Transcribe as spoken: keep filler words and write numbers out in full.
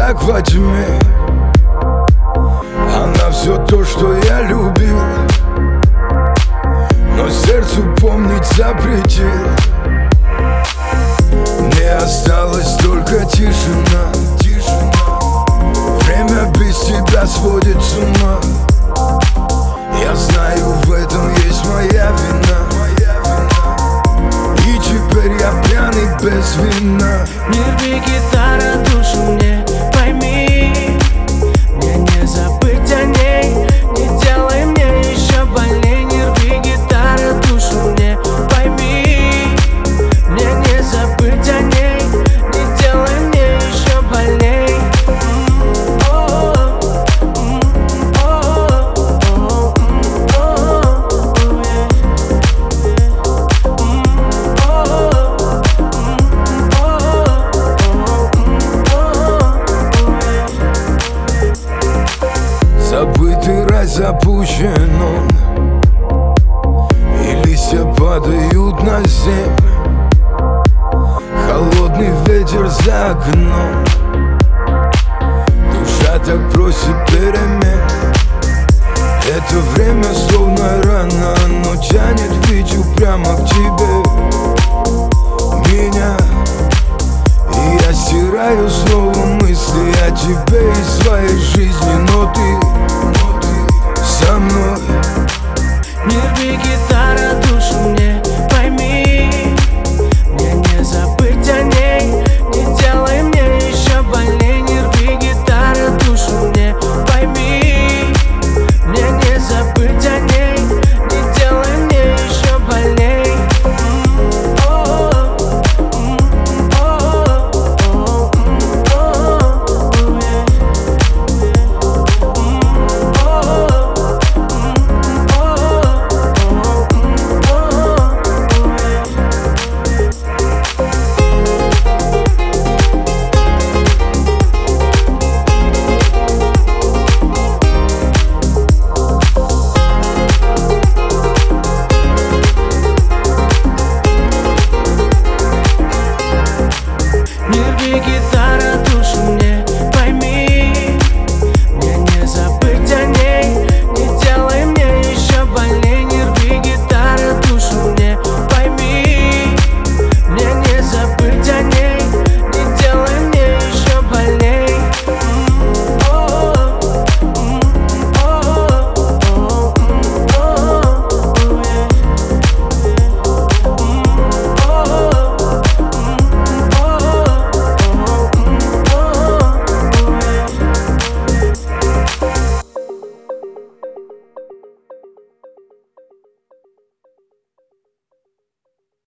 как во тьме. Она все то, что я любил, но сердцу помнить запретил. Мне осталась только тишина. Время без тебя сводит с ума. Я знаю, в этом есть моя вина, и теперь я пьяный без вина. Не рви, гитара, душу мне, пойми. Мне не забыть о ней, не делай мне еще больней. Не рви, гитара, душу мне, пойми. Мне не забыть о ней, не делай мне еще больней. Забытый рай запущен он, и листья падают на землю. Холодный ветер за окном, душа так просит перемен. Это время словно рана, оно тянет ведь упрямо к тебе меня. И я стираю снова мысли о тебе из своей жизни, но ты со мной. Не рви, гитара,